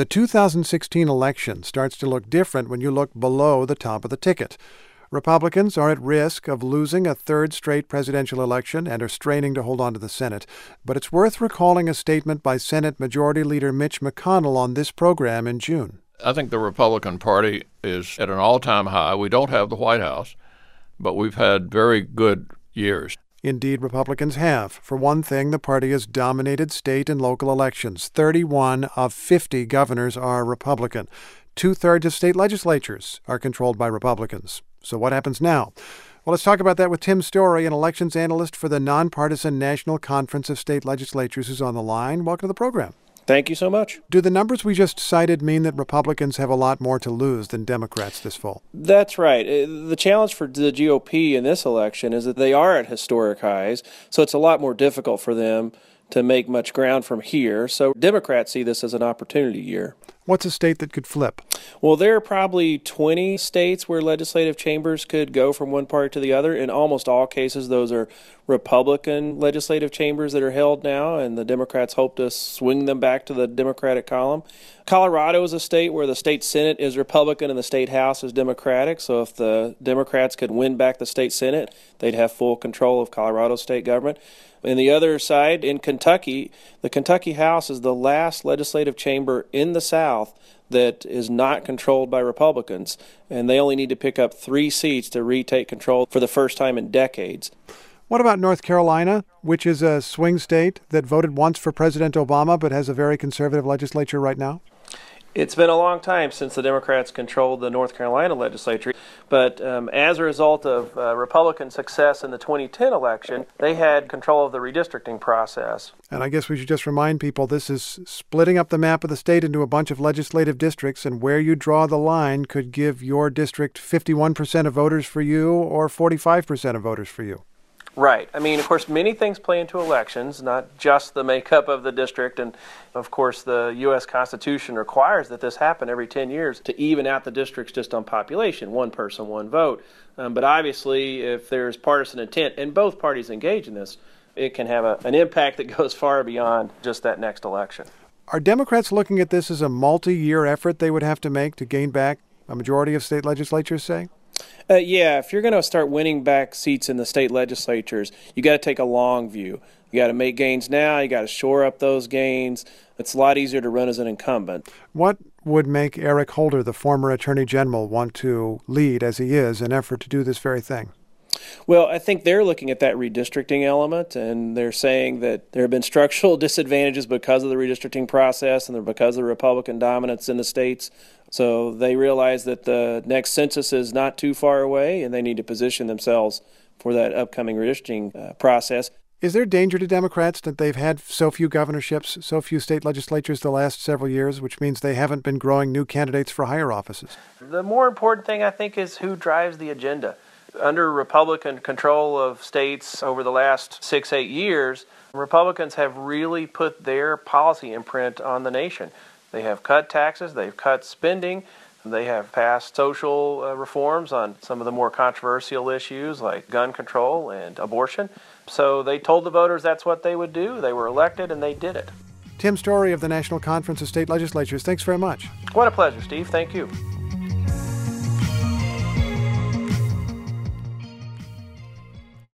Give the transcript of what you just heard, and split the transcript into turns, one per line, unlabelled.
The 2016 election starts to look different when you look below the top of the ticket. Republicans are at risk of losing a third straight presidential election and are straining to hold on to the Senate. But it's worth recalling a statement by Senate Majority Leader Mitch McConnell on this program in June.
I think the Republican Party is at an all-time high. We don't have the White House, but we've had very good years.
Indeed, Republicans have. For one thing, the party has dominated state and local elections. 31 of 50 governors are Republican. Two-thirds of state legislatures are controlled by Republicans. So what happens now? Well, let's talk about that with Tim Storey, an elections analyst for the nonpartisan National Conference of State Legislatures, who's on the line. Welcome to the program.
Thank you so much.
Do the numbers we just cited mean that Republicans have a lot more to lose than Democrats this fall?
That's right. The challenge for the GOP in this election is that they are at historic highs, so it's a lot more difficult for them to make much ground from here. So Democrats see this as an opportunity year.
What's a state that could flip?
Well, there are probably 20 states where legislative chambers could go from one party to the other. In almost all cases, those are Republican legislative chambers that are held now, and the Democrats hope to swing them back to the Democratic column. Colorado is a state where the state Senate is Republican and the state House is Democratic. So if the Democrats could win back the state Senate, they'd have full control of Colorado's state government. On the other side, in Kentucky, the Kentucky House is the last legislative chamber in the South that is not controlled by Republicans, and they only need to pick up 3 seats to retake control for the first time in decades.
What about North Carolina, which is a swing state that voted once for President Obama but has a very conservative legislature right now?
It's been a long time since the Democrats controlled the North Carolina legislature, but as a result of Republican success in the 2010 election, they had control of the redistricting process.
And I guess we should just remind people this is splitting up the map of the state into a bunch of legislative districts, and where you draw the line could give your district 51% of voters for you or 45% of voters for you.
Right. I mean, of course, many things play into elections, not just the makeup of the district. And, of course, the U.S. Constitution requires that this happen every 10 years to even out the districts just on population, one person, one vote. But obviously, if there's partisan intent and both parties engage in this, it can have an impact that goes far beyond just that next election.
Are Democrats looking at this as a multi-year effort they would have to make to gain back a majority of state legislatures, say?
Yeah, if you're going to start winning back seats in the state legislatures, you got to take a long view. You got to make gains now. You got to shore up those gains. It's a lot easier to run as an incumbent.
What would make Eric Holder, the former Attorney General, want to lead, as he is, an effort to do this very thing?
Well, I think they're looking at that redistricting element, and they're saying that there have been structural disadvantages because of the redistricting process and because of the Republican dominance in the states. So they realize that the next census is not too far away, and they need to position themselves for that upcoming redistricting process.
Is there danger to Democrats that they've had so few governorships, so few state legislatures the last several years, which means they haven't been growing new candidates for higher offices?
The more important thing, I think, is who drives the agenda. Under Republican control of states over the last 6-8 years, Republicans have really put their policy imprint on the nation. They have cut taxes, they've cut spending, they have passed social reforms on some of the more controversial issues like gun control and abortion. So they told the voters that's what they would do. They were elected and they did it.
Tim Storey of the National Conference of State Legislatures, thanks very much.
What a pleasure, Steve. Thank you.